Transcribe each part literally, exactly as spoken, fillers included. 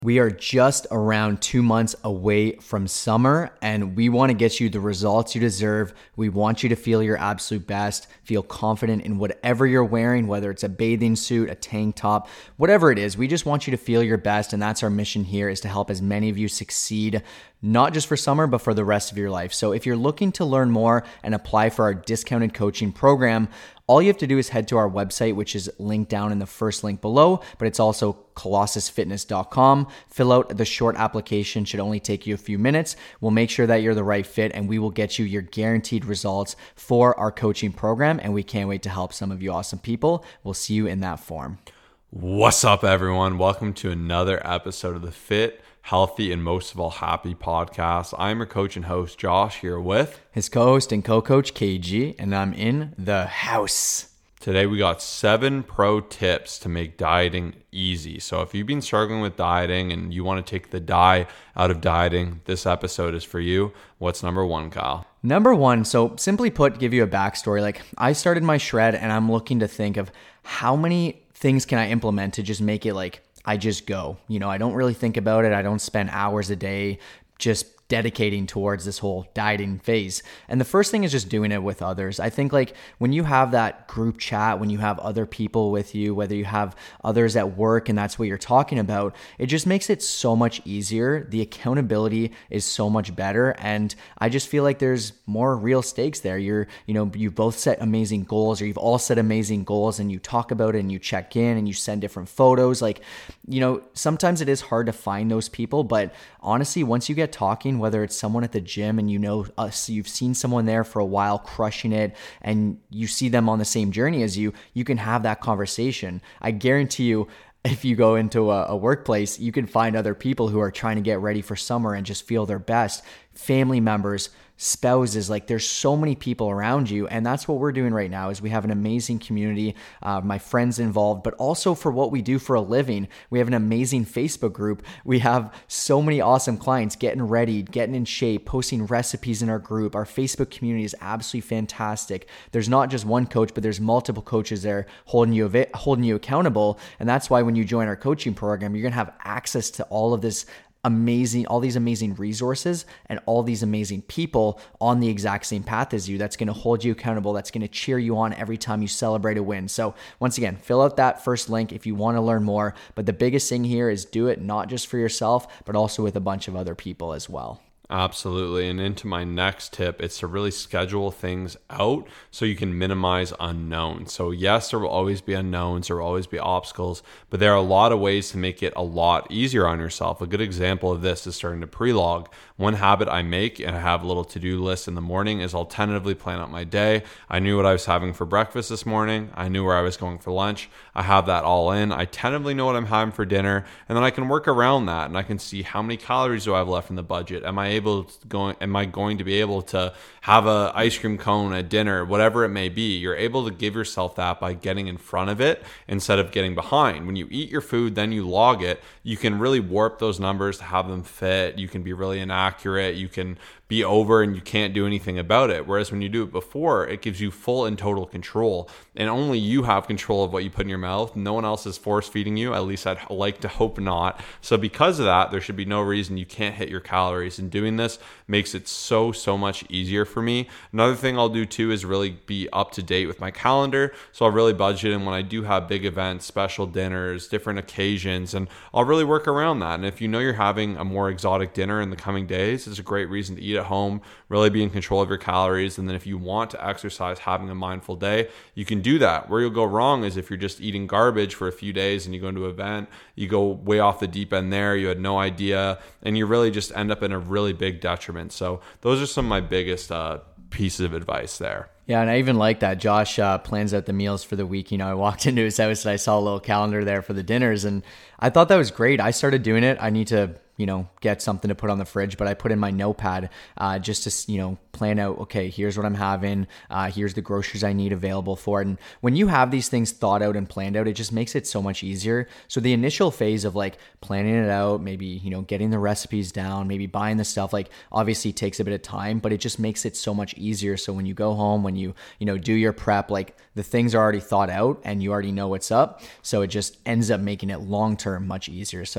We are just around two months away from summer, and we want to get you the results you deserve. We want you to feel your absolute best, feel confident in whatever you're wearing, whether it's a bathing suit, a tank top, whatever it is. We just want you to feel your best, and that's our mission here, is to help as many of you succeed, not just for summer, but for the rest of your life. So if you're looking to learn more and apply for our discounted coaching program, all you have to do is head to our website, which is linked down in the first link below, but it's also colossus fitness dot com. Fill out the short application, should only take you a few minutes. We'll make sure that you're the right fit, and we will get you your guaranteed results for our coaching program, and we can't wait to help some of you awesome people. We'll see you in that form. What's up, everyone? Welcome to another episode of the Fit, Healthy, and most of all Happy podcast. I'm your coach and host, Josh, here with his co-host and co-coach, K G, and I'm in the house. Today we got seven pro tips to make dieting easy. So if you've been struggling with dieting and you want to take the die out of dieting, this episode is for you. What's number one, Kyle? Number one, so simply put, give you a backstory. Like, I started my shred and I'm looking to think of how many things can I implement to just make it like I just go. You know, I don't really think about it. I don't spend hours a day just dedicating towards this whole dieting phase. And the first thing is just doing it with others. I think like when you have that group chat, when you have other people with you, whether you have others at work and that's what you're talking about, it just makes it so much easier. The accountability is so much better. And I just feel like there's more real stakes there. You're, you know, you both set amazing goals, or you've all set amazing goals, and you talk about it and you check in and you send different photos. Like, you know, sometimes it is hard to find those people, but honestly, once you get talking, whether it's someone at the gym and you know us, you've seen someone there for a while crushing it and you see them on the same journey as you, you can have that conversation. I guarantee you, if you go into a, a workplace, you can find other people who are trying to get ready for summer and just feel their best. Family members, spouses, like there's so many people around you. And that's what we're doing right now, is we have an amazing community, uh, my friends involved, but also for what we do for a living. We have an amazing Facebook group. We have so many awesome clients getting ready, getting in shape, posting recipes in our group. Our Facebook community is absolutely fantastic. There's not just one coach, but there's multiple coaches there holding you, holding you accountable. And that's why when you join our coaching program, you're going to have access to all of this amazing, all these amazing resources and all these amazing people on the exact same path as you. That's going to hold you accountable. That's going to cheer you on every time you celebrate a win. So once again, fill out that first link if you want to learn more. But the biggest thing here is do it not just for yourself, but also with a bunch of other people as well. Absolutely. And into my next tip, it's to really schedule things out so you can minimize unknowns. So yes, there will always be unknowns, there will always be obstacles, but there are a lot of ways to make it a lot easier on yourself. A good example of this is starting to pre-log. One habit I make, and I have a little to-do list in the morning, is I'll tentatively plan out my day. I knew what I was having for breakfast this morning. I knew where I was going for lunch. I have that all in. I tentatively know what I'm having for dinner, and then I can work around that, and I can see how many calories do I have left in the budget. Am I able able to go, am I going to be able to have a ice cream cone at dinner, whatever it may be? You're able to give yourself that by getting in front of it instead of getting behind. When you eat your food, then you log it, you can really warp those numbers to have them fit. You can be really inaccurate. You can be over and you can't do anything about it. Whereas when you do it before, it gives you full and total control, and only you have control of what you put in your mouth. No one else is force feeding you. At least I'd like to hope not. So because of that, there should be no reason you can't hit your calories, and doing this makes it so, so much easier for me. Another thing I'll do too is really be up to date with my calendar. So I'll really budget in when I do have big events, special dinners, different occasions, and I'll really work around that. And if you know you're having a more exotic dinner in the coming days, it's a great reason to eat at home, really be in control of your calories. And then if you want to exercise, having a mindful day, you can do that. Where you'll go wrong is if you're just eating garbage for a few days and you go into an event, you go way off the deep end there, you had no idea, and you really just end up in a really big detriment. So those are some of my biggest uh, pieces of advice there. Yeah, and I even like that Josh uh, plans out the meals for the week. You know, I walked into his house and I saw a little calendar there for the dinners, and I thought that was great. I started doing it. I need to, you know, get something to put on the fridge, but I put in my notepad uh, just to, you know, plan out, okay, here's what I'm having. Uh, here's the groceries I need available for it. And when you have these things thought out and planned out, it just makes it so much easier. So the initial phase of like planning it out, maybe, you know, getting the recipes down, maybe buying the stuff, like obviously takes a bit of time, but it just makes it so much easier. So when you go home, when you, you know, do your prep, like the things are already thought out and you already know what's up. So it just ends up making it long-term much easier. So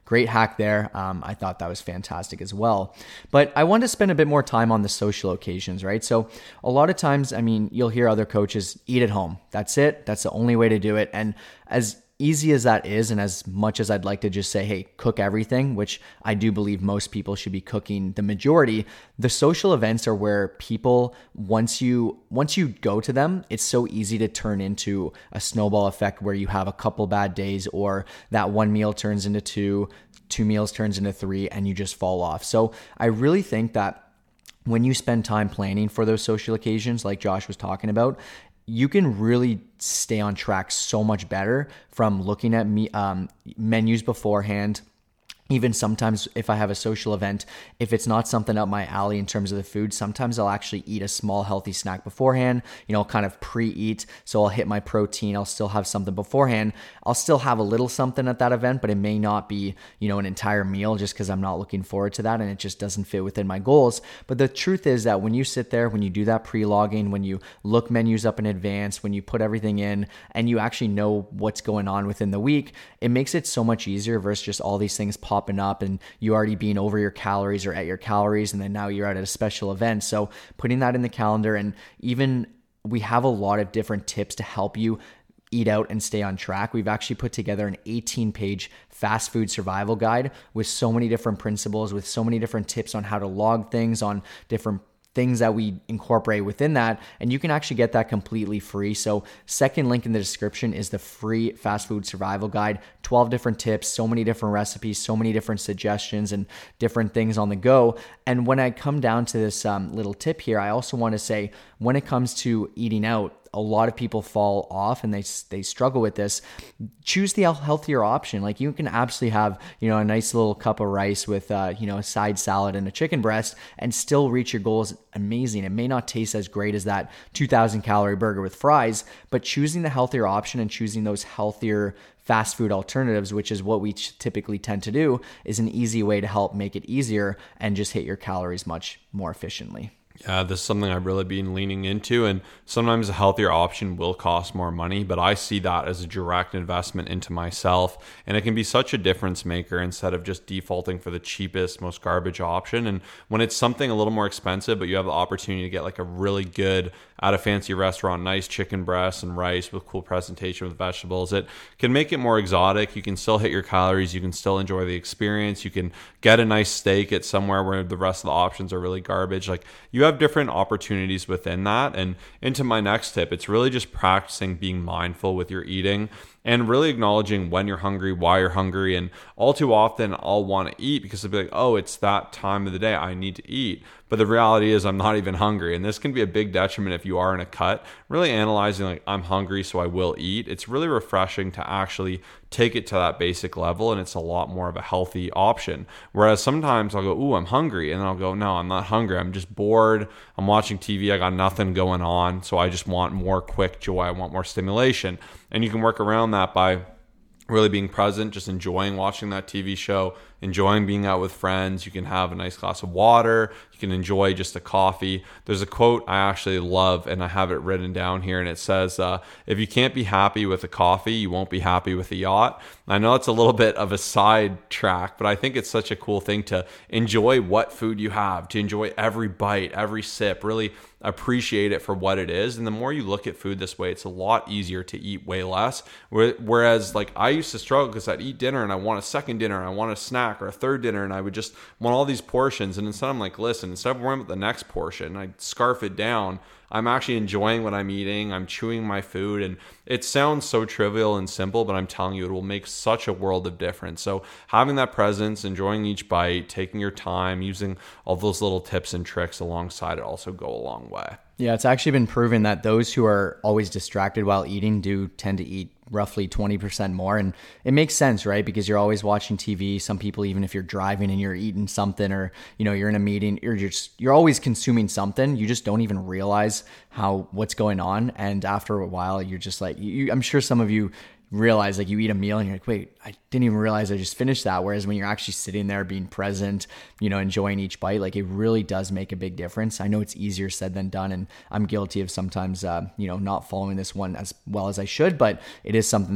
great hack there. Um, I thought that was fantastic as well. But I wanted to spend a bit more time on the social occasions, right? So a lot of times, I mean, you'll hear other coaches eat at home. That's it. That's the only way to do it. And as easy as that is, and as much as I'd like to just say, hey, cook everything, which I do believe most people should be cooking the majority, the social events are where people, once you once you go to them, it's so easy to turn into a snowball effect where you have a couple bad days, or that one meal turns into two, two meals turns into three, and you just fall off. So I really think that when you spend time planning for those social occasions, like Josh was talking about, you can really stay on track so much better from looking at me, um, menus beforehand. Even sometimes if I have a social event, if it's not something up my alley in terms of the food, sometimes I'll actually eat a small healthy snack beforehand, you know, kind of pre-eat. So I'll hit my protein. I'll still have something beforehand. I'll still have a little something at that event, but it may not be, you know, an entire meal just because I'm not looking forward to that and it just doesn't fit within my goals. But the truth is that when you sit there, when you do that pre-logging, when you look menus up in advance, when you put everything in and you actually know what's going on within the week, it makes it so much easier versus just all these things popping up and you already being over your calories or at your calories, and then now you're at a special event. So putting that in the calendar, and even we have a lot of different tips to help you eat out and stay on track. We've actually put together an eighteen page fast food survival guide with so many different principles, with so many different tips on how to log things, on different things that we incorporate within that, and you can actually get that completely free. So second link in the description is the free fast food survival guide, twelve different tips, so many different recipes, so many different suggestions and different things on the go. And when I come down to this um, little tip here, I also want to say when it comes to eating out, a lot of people fall off and they they struggle with this. Choose the healthier option. Like you can absolutely have, you know, a nice little cup of rice with, uh, you know, a side salad and a chicken breast and still reach your goals. Amazing. It may not taste as great as that two thousand calorie burger with fries, but choosing the healthier option and choosing those healthier fast food alternatives, which is what we typically tend to do, is an easy way to help make it easier and just hit your calories much more efficiently. Yeah, this is something I've really been leaning into, and sometimes a healthier option will cost more money, but I see that as a direct investment into myself, and it can be such a difference maker instead of just defaulting for the cheapest, most garbage option. And when it's something a little more expensive, but you have the opportunity to get like a really good, at a fancy restaurant, nice chicken breast and rice with cool presentation with vegetables, it can make it more exotic. You can still hit your calories, you can still enjoy the experience, you can get a nice steak at somewhere where the rest of the options are really garbage. Like you have different opportunities within that. And into my next tip, it's really just practicing being mindful with your eating and really acknowledging when you're hungry, why you're hungry. And all too often I'll want to eat because I'll be like, oh, it's that time of the day, I need to eat. But the reality is I'm not even hungry. And this can be a big detriment if you are in a cut. Really analyzing like, I'm hungry, so I will eat. It's really refreshing to actually take it to that basic level, and it's a lot more of a healthy option. Whereas sometimes I'll go, ooh, I'm hungry. And then I'll go, no, I'm not hungry. I'm just bored. I'm watching T V. I got nothing going on. So I just want more quick joy. I want more stimulation. And you can work around that by really being present, just enjoying watching that T V show, enjoying being out with friends. You can have a nice glass of water. You can enjoy just a coffee. There's a quote I actually love, and I have it written down here, and it says, uh, if you can't be happy with a coffee, you won't be happy with a yacht. I know it's a little bit of a side track, but I think it's such a cool thing to enjoy what food you have, to enjoy every bite, every sip, really appreciate it for what it is. And the more you look at food this way, it's a lot easier to eat way less. Whereas like I used to struggle because I'd eat dinner and I want a second dinner and I want a snack or a third dinner, and I would just want all these portions. And instead I'm like, listen, instead of worrying about the next portion, I scarf it down. I'm actually enjoying what I'm eating. I'm chewing my food, and it sounds so trivial and simple, but I'm telling you, it will make such a world of difference. So having that presence, enjoying each bite, taking your time, using all those little tips and tricks alongside it also go a long way. Yeah, it's actually been proven that those who are always distracted while eating do tend to eat roughly twenty percent more. And it makes sense, right? Because you're always watching T V. Some people, even if you're driving and you're eating something, or, you know, you're in a meeting, you're just, you're always consuming something. You just don't even realize how, what's going on. And after a while, you're just like, you, I'm sure some of you realize like you eat a meal and you're like, wait, I didn't even realize I just finished that. Whereas when you're actually sitting there being present, you know, enjoying each bite, like it really does make a big difference. I know it's easier said than done, and I'm guilty of sometimes, uh, you know, not following this one as well as I should, but it is something that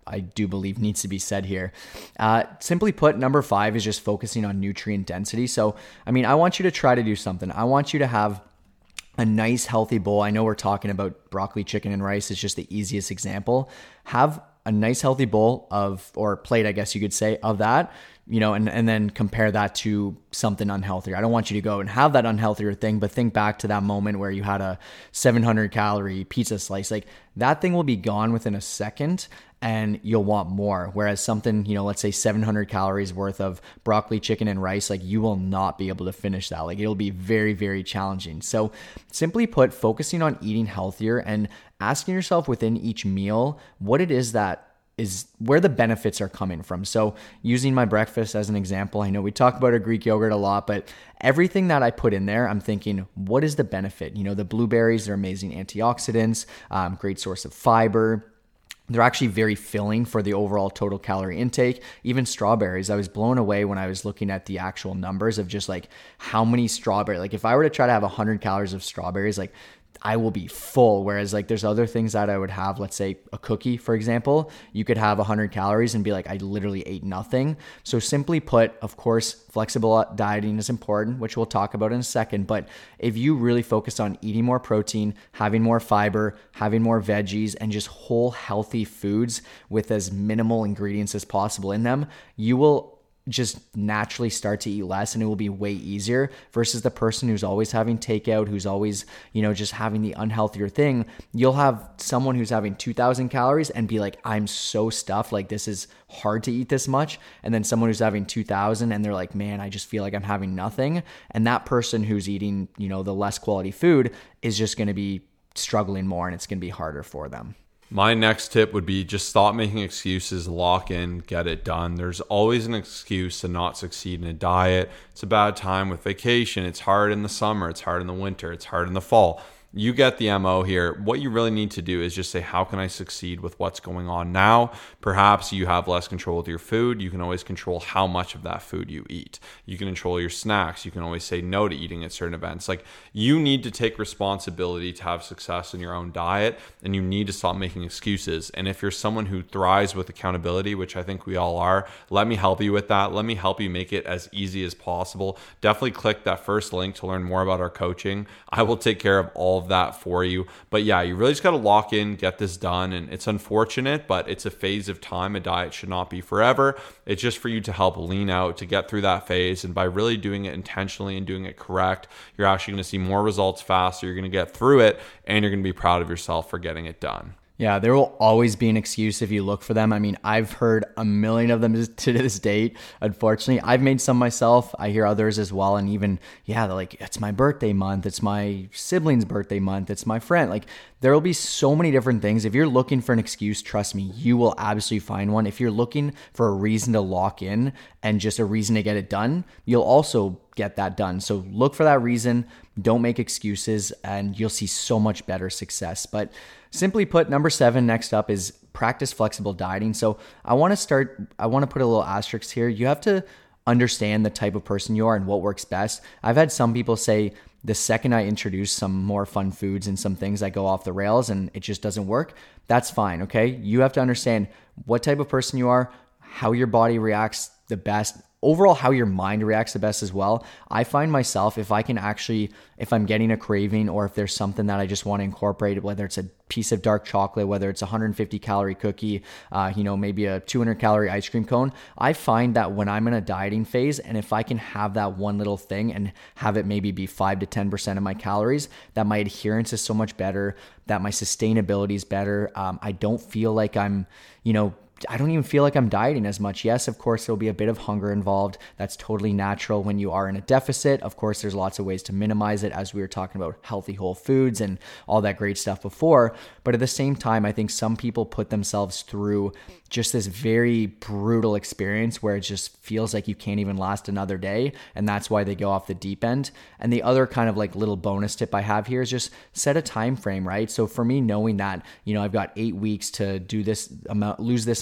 I do believe needs to be said here. Uh, simply put, number five is just focusing on nutrient density. So, I mean, I want you to try to do something. I want you to have a nice healthy bowl. I know we're talking about broccoli, chicken, and rice. It's just the easiest example. Have a nice healthy bowl of, or plate, I guess you could say, of that, you know, and, and then compare that to something unhealthier. I don't want you to go and have that unhealthier thing, but think back to that moment where you had a seven hundred calorie pizza slice. Like that thing will be gone within a second and you'll want more. Whereas something, you know, let's say seven hundred calories worth of broccoli, chicken, and rice, like you will not be able to finish that. Like it'll be very, very challenging. So simply put, focusing on eating healthier and asking yourself within each meal what it is that is where the benefits are coming from. So using my breakfast as an example, I know we talk about a Greek yogurt a lot, but everything that I put in there, I'm thinking, what is the benefit? You know, the blueberries are amazing antioxidants, um, great source of fiber. They're actually very filling for the overall total calorie intake. Even strawberries, I was blown away when I was looking at the actual numbers of just like how many strawberries, like if I were to try to have one hundred calories of strawberries, like I will be full. Whereas like there's other things that I would have, let's say a cookie, for example, you could have one hundred calories and be like, I literally ate nothing. So simply put, of course, flexible dieting is important, which we'll talk about in a second. But if you really focus on eating more protein, having more fiber, having more veggies, and just whole healthy foods with as minimal ingredients as possible in them, you will just naturally start to eat less and it will be way easier versus the person who's always having takeout, who's always, you know, just having the unhealthier thing. You'll have someone who's having two thousand calories and be like, I'm so stuffed. Like this is hard to eat this much. And then someone who's having two thousand and they're like, man, I just feel like I'm having nothing. And that person who's eating, you know, the less quality food is just going to be struggling more and it's going to be harder for them. My next tip would be just stop making excuses, lock in, get it done. There's always an excuse to not succeed in a diet. It's a bad time with vacation. It's hard in the summer. It's hard in the winter. It's hard in the fall. You get the M O here. What you really need to do is just say, how can I succeed with what's going on now? Perhaps you have less control with your food. You can always control how much of that food you eat. You can control your snacks. You can always say no to eating at certain events. Like you need to take responsibility to have success in your own diet and you need to stop making excuses. And if you're someone who thrives with accountability, which I think we all are, let me help you with that. Let me help you make it as easy as possible. Definitely click that first link to learn more about our coaching. I will take care of all of that for you. But yeah, you really just got to lock in, get this done. And it's unfortunate, but it's a phase of time. A diet should not be forever. It's just for you to help lean out, to get through that phase. And by really doing it intentionally and doing it correct, you're actually going to see more results faster. You're going to get through it and you're going to be proud of yourself for getting it done. Yeah, there will always be an excuse if you look for them. I mean, I've heard a million of them to this date. Unfortunately, I've made some myself. I hear others as well. And even, yeah, they're like, it's my birthday month. It's my sibling's birthday month. It's my friend. Like, there will be so many different things. If you're looking for an excuse, trust me, you will absolutely find one. If you're looking for a reason to lock in and just a reason to get it done, you'll also get that done. So look for that reason. Don't make excuses and you'll see so much better success. But simply put, number seven next up is practice flexible dieting. So I want to start, I want to put a little asterisk here. You have to understand the type of person you are and what works best. I've had some people say the second I introduce some more fun foods and some things that go off the rails and it just doesn't work, that's fine, okay? You have to understand what type of person you are, how your body reacts the best, overall how your mind reacts the best as well. I find myself, if I can actually, if I'm getting a craving or if there's something that I just want to incorporate, whether it's a piece of dark chocolate, whether it's a one hundred fifty calorie cookie, uh, you know, maybe a two hundred calorie ice cream cone, I find that when I'm in a dieting phase and if I can have that one little thing and have it maybe be five to ten percent of my calories, that my adherence is so much better, that my sustainability is better. Um, I don't feel like I'm, you know, I don't even feel like I'm dieting as much. Yes, of course, there'll be a bit of hunger involved. That's totally natural when you are in a deficit. Of course, there's lots of ways to minimize it, as we were talking about healthy whole foods and all that great stuff before. But at the same time, I think some people put themselves through just this very brutal experience where it just feels like you can't even last another day. And that's why they go off the deep end. And the other kind of like little bonus tip I have here is just set a time frame, right? So for me, knowing that, you know, I've got eight weeks to do this amount, lose this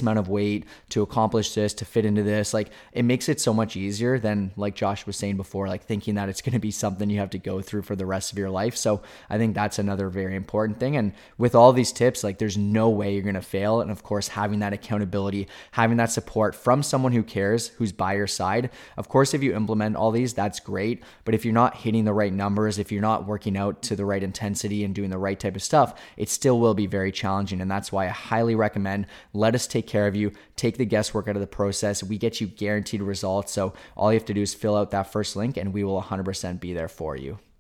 amount of weight to accomplish this, to fit into this. Like, it makes it so much easier than, like Josh was saying before, like thinking that it's going to be something you have to go through for the rest of your life. So I think that's another very important thing. And with all these tips, like there's no way you're going to fail. And of course, having that accountability, having that support from someone who cares, who's by your side. Of course, if you implement all these, that's great. But if you're not hitting the right numbers, if you're not working out to the right intensity and doing the right type of stuff, it still will be very challenging. And that's why I highly recommend, let us take care of you, take the guesswork out of the process. We get you guaranteed results. So all you have to do is fill out that first link and we will one hundred percent be there for you.